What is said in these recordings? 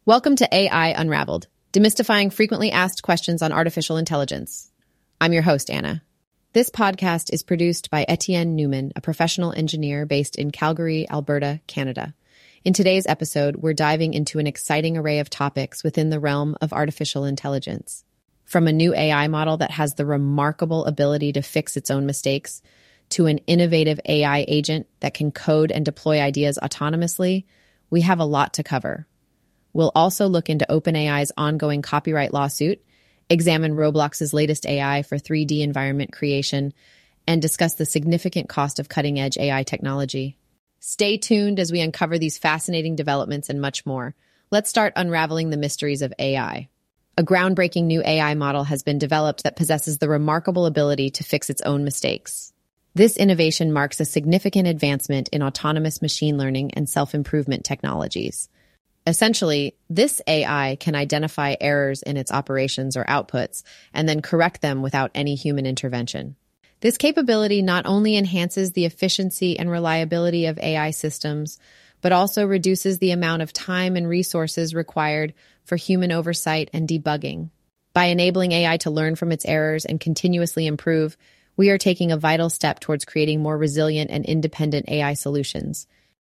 Welcome to AI Unraveled, demystifying frequently asked questions on artificial intelligence. I'm your host, Anna. This podcast is produced by Etienne Newman, a professional engineer based in Calgary, Alberta, Canada. In today's episode, we're diving into an exciting array of topics within the realm of artificial intelligence. From a new AI model that has the remarkable ability to fix its own mistakes, to an innovative AI agent that can code and deploy ideas autonomously, we have a lot to cover. We'll also look into OpenAI's ongoing copyright lawsuit, examine Roblox's latest AI for 3D environment creation, and discuss the significant cost of cutting-edge AI technology. Stay tuned as we uncover these fascinating developments and much more. Let's start unraveling the mysteries of AI. A groundbreaking new AI model has been developed that possesses the remarkable ability to fix its own mistakes. This innovation marks a significant advancement in autonomous machine learning and self-improvement technologies. Essentially, this AI can identify errors in its operations or outputs and then correct them without any human intervention. This capability not only enhances the efficiency and reliability of AI systems, but also reduces the amount of time and resources required for human oversight and debugging. By enabling AI to learn from its errors and continuously improve, we are taking a vital step towards creating more resilient and independent AI solutions.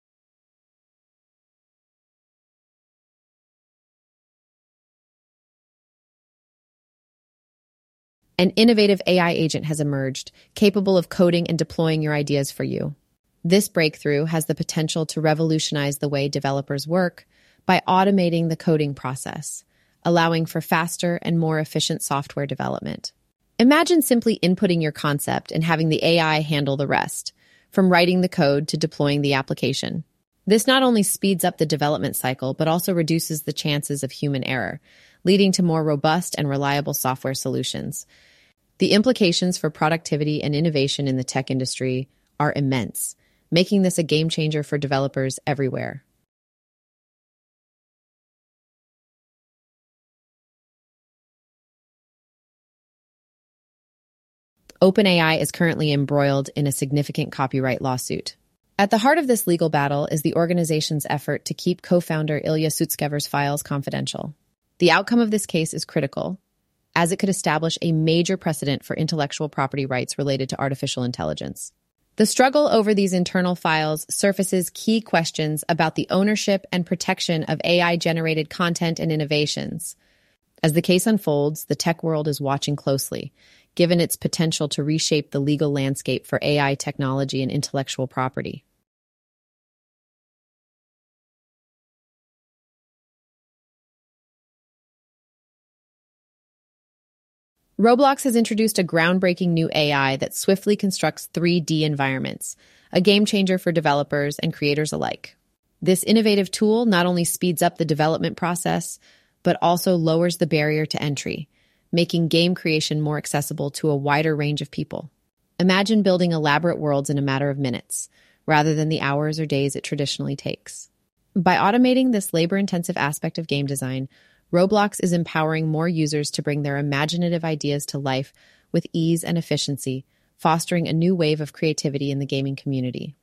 An innovative AI agent has emerged, capable of coding and deploying your ideas for you. This breakthrough has the potential to revolutionize the way developers work by automating the coding process, allowing for faster and more efficient software development. Imagine simply inputting your concept and having the AI handle the rest, from writing the code to deploying the application. This not only speeds up the development cycle, but also reduces the chances of human error, leading to more robust and reliable software solutions. The implications for productivity and innovation in the tech industry are immense, making this a game changer for developers everywhere. OpenAI is currently embroiled in a significant copyright lawsuit. At the heart of this legal battle is the organization's effort to keep co-founder Ilya Sutskever's files confidential. The outcome of this case is critical, as it could establish a major precedent for intellectual property rights related to artificial intelligence. The struggle over these internal files surfaces key questions about the ownership and protection of AI-generated content and innovations. As the case unfolds, the tech world is watching closely, given its potential to reshape the legal landscape for AI technology and intellectual property. Roblox has introduced a groundbreaking new AI that swiftly constructs 3D environments, a game changer for developers and creators alike. This innovative tool not only speeds up the development process, but also lowers the barrier to entry, making game creation more accessible to a wider range of people. Imagine building elaborate worlds in a matter of minutes, rather than the hours or days it traditionally takes. By automating this labor-intensive aspect of game design, Roblox is empowering more users to bring their imaginative ideas to life with ease and efficiency, fostering a new wave of creativity in the gaming community.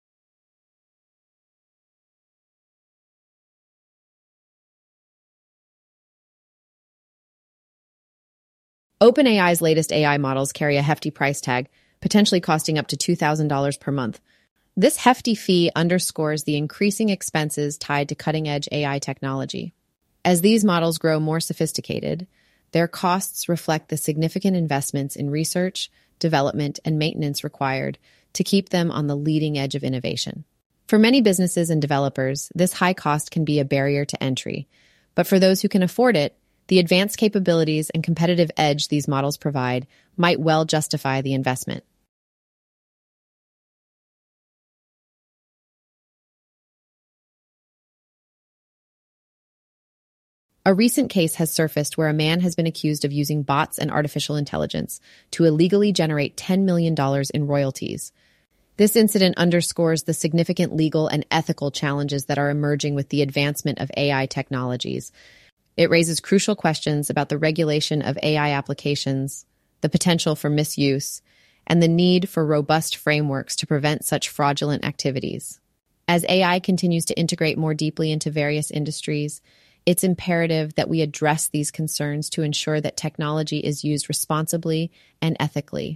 OpenAI's latest AI models carry a hefty price tag, potentially costing up to $2,000 per month. This hefty fee underscores the increasing expenses tied to cutting-edge AI technology. As these models grow more sophisticated, their costs reflect the significant investments in research, development, and maintenance required to keep them on the leading edge of innovation. For many businesses and developers, this high cost can be a barrier to entry, but for those who can afford it, the advanced capabilities and competitive edge these models provide might well justify the investment. A recent case has surfaced where a man has been accused of using bots and artificial intelligence to illegally generate $10 million in royalties. This incident underscores the significant legal and ethical challenges that are emerging with the advancement of AI technologies. It raises crucial questions about the regulation of AI applications, the potential for misuse, and the need for robust frameworks to prevent such fraudulent activities. As AI continues to integrate more deeply into various industries, It's imperative that we address these concerns to ensure that technology is used responsibly and ethically.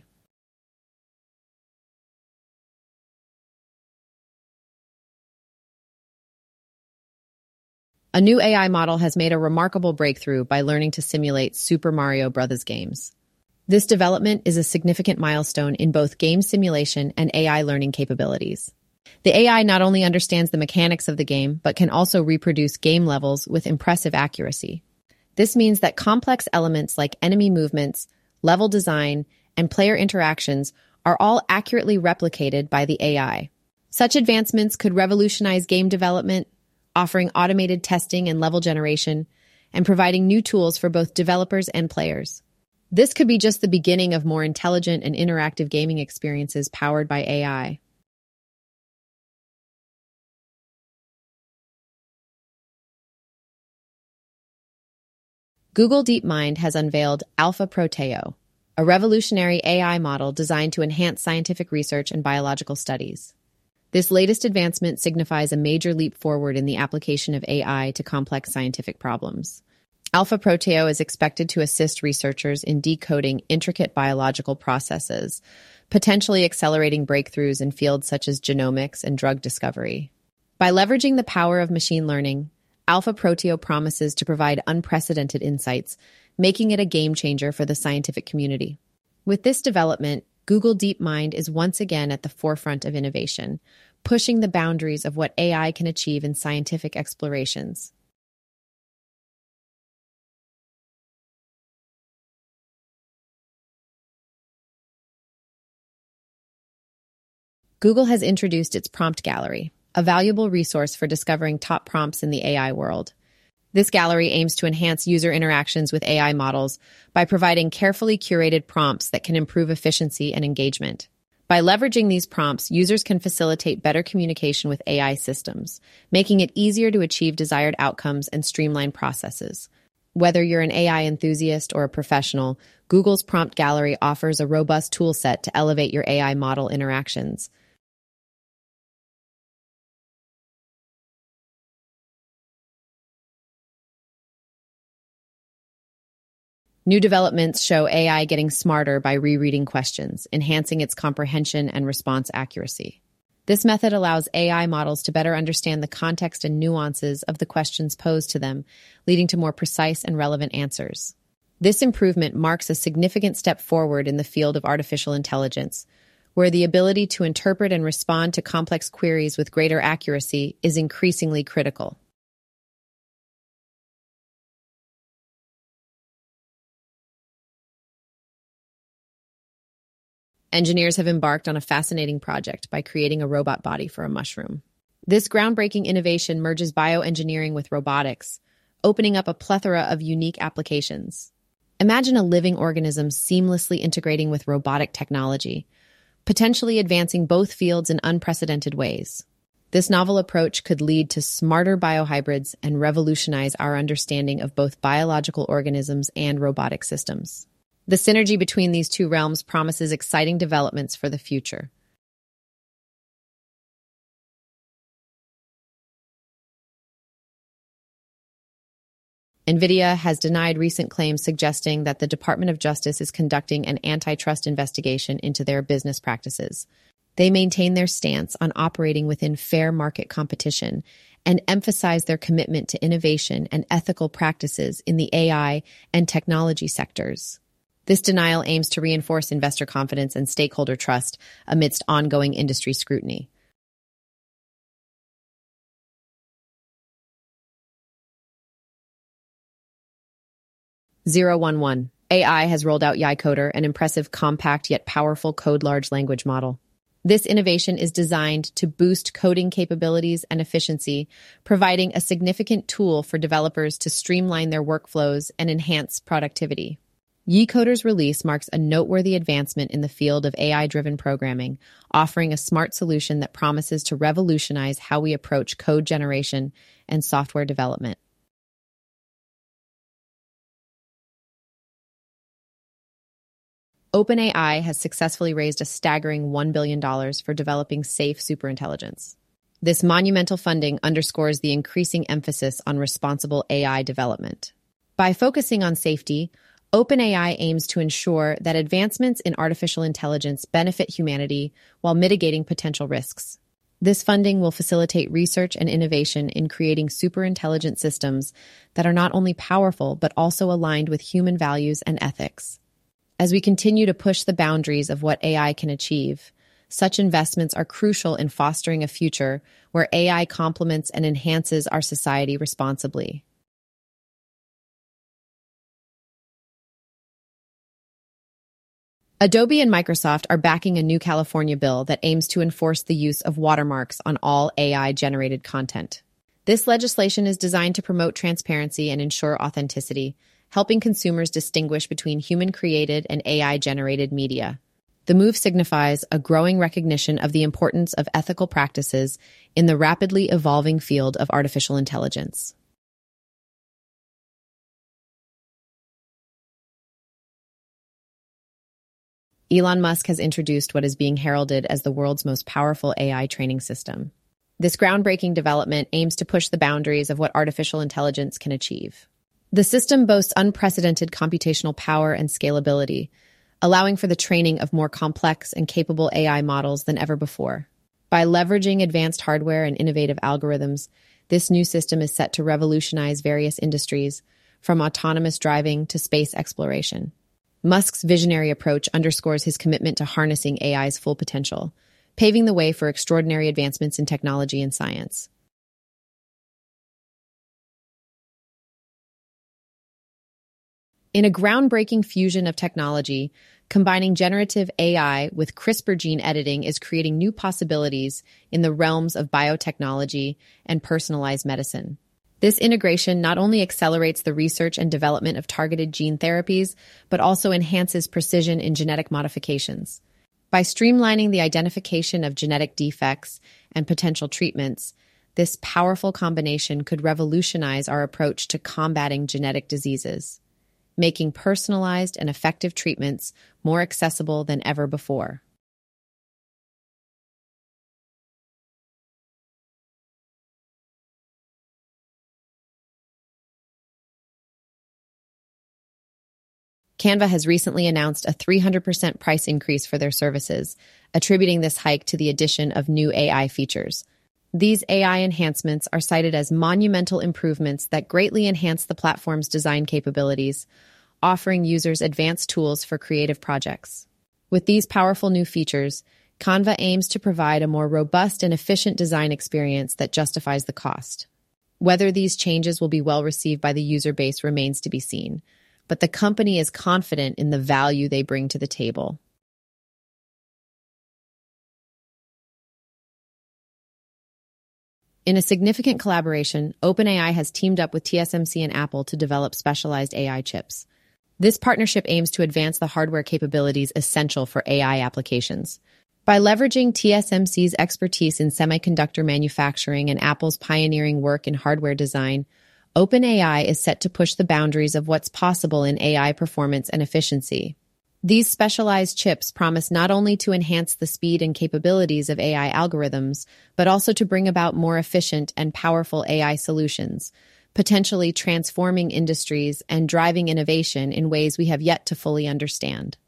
A new AI model has made a remarkable breakthrough by learning to simulate Super Mario Bros. Games. This development is a significant milestone in both game simulation and AI learning capabilities. The AI not only understands the mechanics of the game, but can also reproduce game levels with impressive accuracy. This means that complex elements like enemy movements, level design, and player interactions are all accurately replicated by the AI. Such advancements could revolutionize game development, offering automated testing and level generation, and providing new tools for both developers and players. This could be just the beginning of more intelligent and interactive gaming experiences powered by AI. Google DeepMind has unveiled Alpha Proteo, a revolutionary AI model designed to enhance scientific research and biological studies. This latest advancement signifies a major leap forward in the application of AI to complex scientific problems. Alpha Proteo is expected to assist researchers in decoding intricate biological processes, potentially accelerating breakthroughs in fields such as genomics and drug discovery. By leveraging the power of machine learning, Alpha Proteo promises to provide unprecedented insights, making it a game changer for the scientific community. With this development, Google DeepMind is once again at the forefront of innovation, pushing the boundaries of what AI can achieve in scientific explorations. Google has introduced its Prompt Gallery, a valuable resource for discovering top prompts in the AI world. This gallery aims to enhance user interactions with AI models by providing carefully curated prompts that can improve efficiency and engagement. By leveraging these prompts, users can facilitate better communication with AI systems, making it easier to achieve desired outcomes and streamline processes. Whether you're an AI enthusiast or a professional, Google's Prompt Gallery offers a robust toolset to elevate your AI model interactions. New developments show AI getting smarter by rereading questions, enhancing its comprehension and response accuracy. This method allows AI models to better understand the context and nuances of the questions posed to them, leading to more precise and relevant answers. This improvement marks a significant step forward in the field of artificial intelligence, where the ability to interpret and respond to complex queries with greater accuracy is increasingly critical. Engineers have embarked on a fascinating project by creating a robot body for a mushroom. This groundbreaking innovation merges bioengineering with robotics, opening up a plethora of unique applications. Imagine a living organism seamlessly integrating with robotic technology, potentially advancing both fields in unprecedented ways. This novel approach could lead to smarter biohybrids and revolutionize our understanding of both biological organisms and robotic systems. The synergy between these two realms promises exciting developments for the future. NVIDIA has denied recent claims suggesting that the Department of Justice is conducting an antitrust investigation into their business practices. They maintain their stance on operating within fair market competition and emphasize their commitment to innovation and ethical practices in the AI and technology sectors. This denial aims to reinforce investor confidence and stakeholder trust amidst ongoing industry scrutiny. Zero 11. AI has rolled out YCoder, an impressive, compact yet powerful code large language model. This innovation is designed to boost coding capabilities and efficiency, providing a significant tool for developers to streamline their workflows and enhance productivity. YCoder's release marks a noteworthy advancement in the field of AI-driven programming, offering a smart solution that promises to revolutionize how we approach code generation and software development. OpenAI has successfully raised a staggering $1 billion for developing safe superintelligence. This monumental funding underscores the increasing emphasis on responsible AI development. By focusing on safety, OpenAI aims to ensure that advancements in artificial intelligence benefit humanity while mitigating potential risks. This funding will facilitate research and innovation in creating superintelligent systems that are not only powerful but also aligned with human values and ethics. As we continue to push the boundaries of what AI can achieve, such investments are crucial in fostering a future where AI complements and enhances our society responsibly. Adobe and Microsoft are backing a new California bill that aims to enforce the use of watermarks on all AI-generated content. This legislation is designed to promote transparency and ensure authenticity, helping consumers distinguish between human-created and AI-generated media. The move signifies a growing recognition of the importance of ethical practices in the rapidly evolving field of artificial intelligence. Elon Musk has introduced what is being heralded as the world's most powerful AI training system. This groundbreaking development aims to push the boundaries of what artificial intelligence can achieve. The system boasts unprecedented computational power and scalability, allowing for the training of more complex and capable AI models than ever before. By leveraging advanced hardware and innovative algorithms, this new system is set to revolutionize various industries, from autonomous driving to space exploration. Musk's visionary approach underscores his commitment to harnessing AI's full potential, paving the way for extraordinary advancements in technology and science. In a groundbreaking fusion of technology, combining generative AI with CRISPR gene editing is creating new possibilities in the realms of biotechnology and personalized medicine. This integration not only accelerates the research and development of targeted gene therapies, but also enhances precision in genetic modifications. By streamlining the identification of genetic defects and potential treatments, this powerful combination could revolutionize our approach to combating genetic diseases, making personalized and effective treatments more accessible than ever before. Canva has recently announced a 300% price increase for their services, attributing this hike to the addition of new AI features. These AI enhancements are cited as monumental improvements that greatly enhance the platform's design capabilities, offering users advanced tools for creative projects. With these powerful new features, Canva aims to provide a more robust and efficient design experience that justifies the cost. Whether these changes will be well received by the user base remains to be seen, but the company is confident in the value they bring to the table. In a significant collaboration, OpenAI has teamed up with TSMC and Apple to develop specialized AI chips. This partnership aims to advance the hardware capabilities essential for AI applications. By leveraging TSMC's expertise in semiconductor manufacturing and Apple's pioneering work in hardware design, OpenAI is set to push the boundaries of what's possible in AI performance and efficiency. These specialized chips promise not only to enhance the speed and capabilities of AI algorithms, but also to bring about more efficient and powerful AI solutions, potentially transforming industries and driving innovation in ways we have yet to fully understand.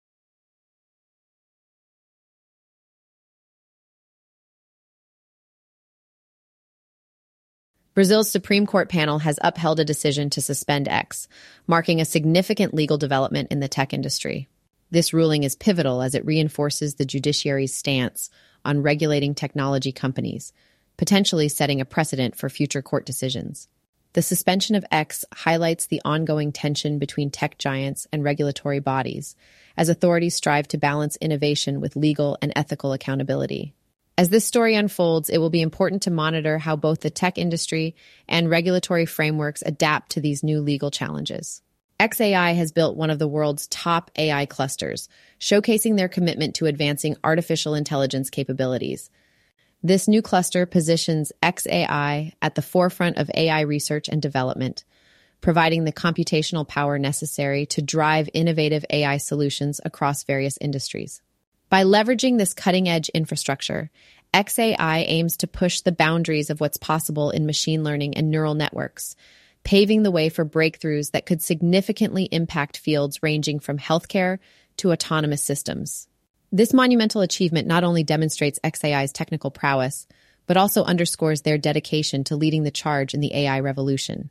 Brazil's Supreme Court panel has upheld a decision to suspend X, marking a significant legal development in the tech industry. This ruling is pivotal as it reinforces the judiciary's stance on regulating technology companies, potentially setting a precedent for future court decisions. The suspension of X highlights the ongoing tension between tech giants and regulatory bodies, as authorities strive to balance innovation with legal and ethical accountability. As this story unfolds, it will be important to monitor how both the tech industry and regulatory frameworks adapt to these new legal challenges. xAI has built one of the world's top AI clusters, showcasing their commitment to advancing artificial intelligence capabilities. This new cluster positions xAI at the forefront of AI research and development, providing the computational power necessary to drive innovative AI solutions across various industries. By leveraging this cutting-edge infrastructure, XAI aims to push the boundaries of what's possible in machine learning and neural networks, paving the way for breakthroughs that could significantly impact fields ranging from healthcare to autonomous systems. This monumental achievement not only demonstrates XAI's technical prowess, but also underscores their dedication to leading the charge in the AI revolution.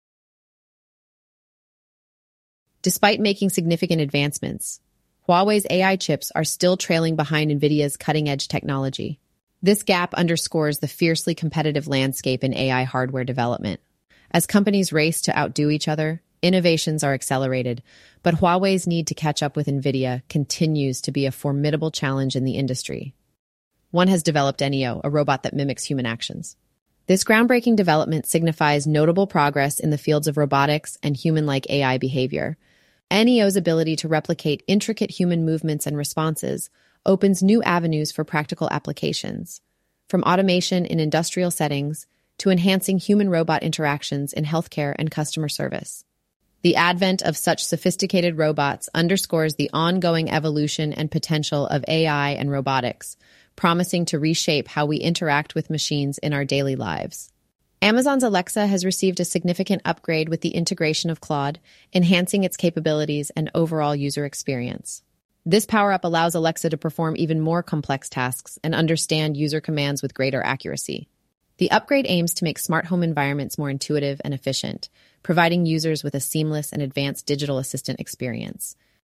Despite making significant advancements, Huawei's AI chips are still trailing behind NVIDIA's cutting-edge technology. This gap underscores the fiercely competitive landscape in AI hardware development. As companies race to outdo each other, innovations are accelerated, but Huawei's need to catch up with NVIDIA continues to be a formidable challenge in the industry. One has developed Neo, a robot that mimics human actions. This groundbreaking development signifies notable progress in the fields of robotics and human-like AI behavior. Neo's ability to replicate intricate human movements and responses opens new avenues for practical applications, from automation in industrial settings to enhancing human-robot interactions in healthcare and customer service. The advent of such sophisticated robots underscores the ongoing evolution and potential of AI and robotics, promising to reshape how we interact with machines in our daily lives. Amazon's Alexa has received a significant upgrade with the integration of Claude, enhancing its capabilities and overall user experience. This power-up allows Alexa to perform even more complex tasks and understand user commands with greater accuracy. The upgrade aims to make smart home environments more intuitive and efficient, providing users with a seamless and advanced digital assistant experience.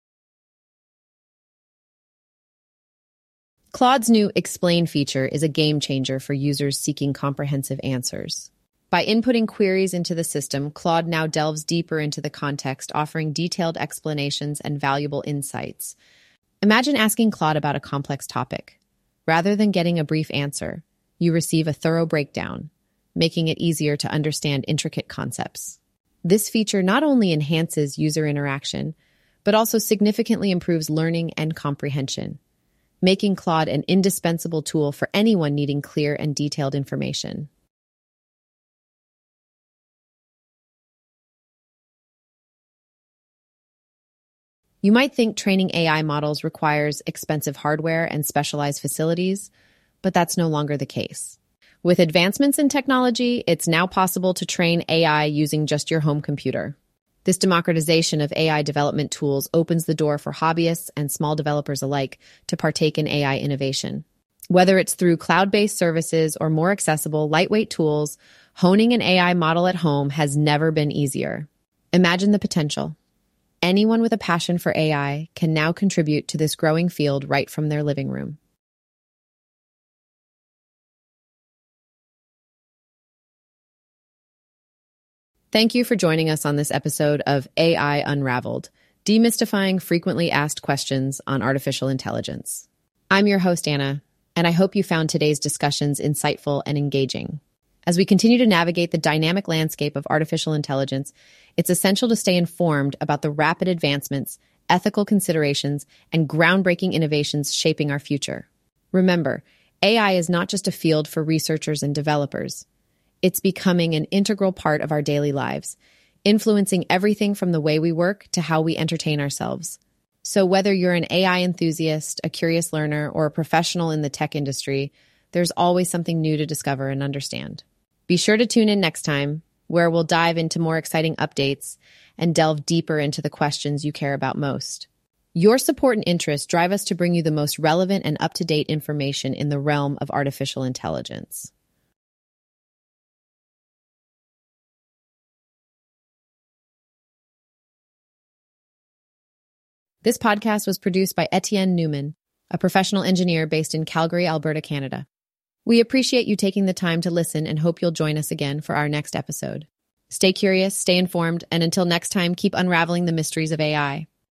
Claude's new Explain feature is a game-changer for users seeking comprehensive answers. By inputting queries into the system, Claude now delves deeper into the context, offering detailed explanations and valuable insights. Imagine asking Claude about a complex topic. Rather than getting a brief answer, you receive a thorough breakdown, making it easier to understand intricate concepts. This feature not only enhances user interaction, but also significantly improves learning and comprehension, making Claude an indispensable tool for anyone needing clear and detailed information. You might think training AI models requires expensive hardware and specialized facilities, but that's no longer the case. With advancements in technology, it's now possible to train AI using just your home computer. This democratization of AI development tools opens the door for hobbyists and small developers alike to partake in AI innovation. Whether it's through cloud-based services or more accessible, lightweight tools, honing an AI model at home has never been easier. Imagine the potential. Anyone with a passion for AI can now contribute to this growing field right from their living room. Thank you for joining us on this episode of AI Unraveled, demystifying frequently asked questions on artificial intelligence. I'm your host, Anna, and I hope you found today's discussions insightful and engaging. As we continue to navigate the dynamic landscape of artificial intelligence, it's essential to stay informed about the rapid advancements, ethical considerations, and groundbreaking innovations shaping our future. Remember, AI is not just a field for researchers and developers. It's becoming an integral part of our daily lives, influencing everything from the way we work to how we entertain ourselves. So whether you're an AI enthusiast, a curious learner, or a professional in the tech industry, there's always something new to discover and understand. Be sure to tune in next time, where we'll dive into more exciting updates and delve deeper into the questions you care about most. Your support and interest drive us to bring you the most relevant and up-to-date information in the realm of artificial intelligence. This podcast was produced by Etienne Newman, a professional engineer based in Calgary, Alberta, Canada. We appreciate you taking the time to listen and hope you'll join us again for our next episode. Stay curious, stay informed, and until next time, keep unraveling the mysteries of AI.